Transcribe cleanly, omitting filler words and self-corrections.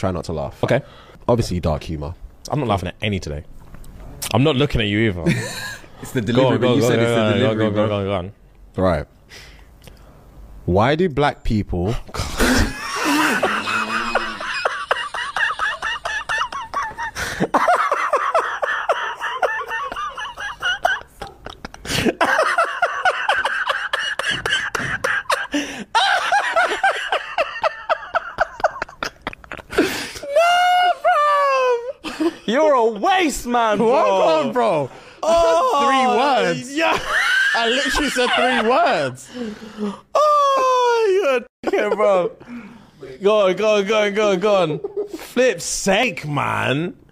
try not to laugh. Okay. Obviously, dark humor. I'm not laughing at any today. I'm not looking at you either. It's the delivery. Go on, You go said it's the delivery, bro. on, go on. Right. Why do black people... You're a waste, man, bro. What on, bro? Oh, 3 words. Yeah. I literally said 3 words. Oh, you're a dickhead, bro. Go on. Flip's sake, man.